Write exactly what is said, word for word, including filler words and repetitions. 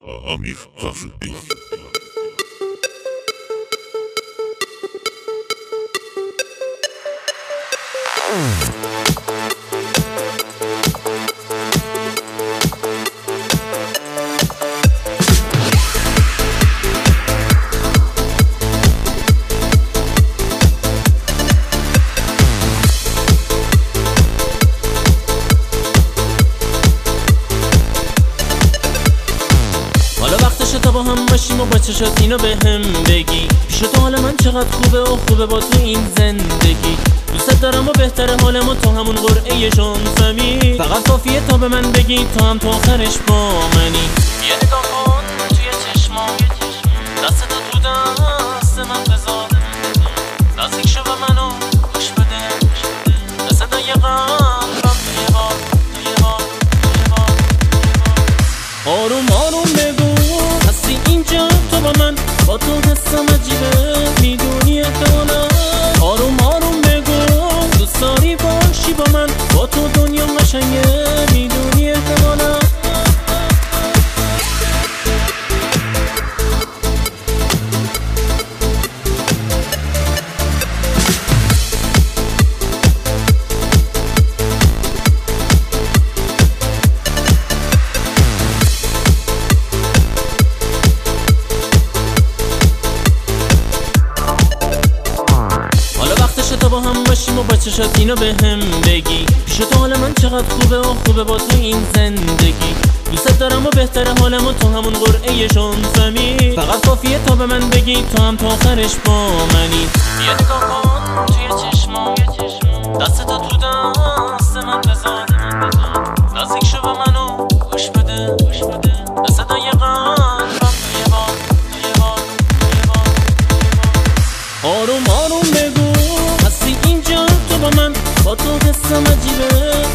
امیر غفوری. حالا وقتش تا با هم باشیم و با چشات اینو به هم بگی. پیش تو حال من چقدر خوبه و خوبه با تو این زندگی. دوست دارم و بهتره حالمو تو همون قرعه شانسمی. فقط کافیه تا به من بگی تا هم تا آخرش با منی. یه نگاه کن توی چشمام، دست تو تو دست من بذار، نزدیک شو به منو گوش بده، به صدای قلبم توی بار توی بار توی بار. آروم آروم بگو هستی اینجا تو با من، با تو حسم عجیبه میدونی احتمالا. آروم آروم بگو دوست داری باشی با من، با تو دنیا قشنگه میدونی احتمالا. تا با هم باشیم و با چشات اینو به هم بگی. پیش تو حال من چقدر خوبه و خوبه با تو این زندگی. دوست دارم و بهتره حالمو تو همون قرعه شانسمی. فقط کافیه تا به من بگی تا هم تا آخرش با منی. یه نگاه کن توی چشمام، دست تو تو دست من بذار، نزدیک شو به منو گوش بده، به صدای قلبم توی بار توی بار توی بار. آروم آروم بگو هستی اینجا تو با من، با تو حسم عجیبه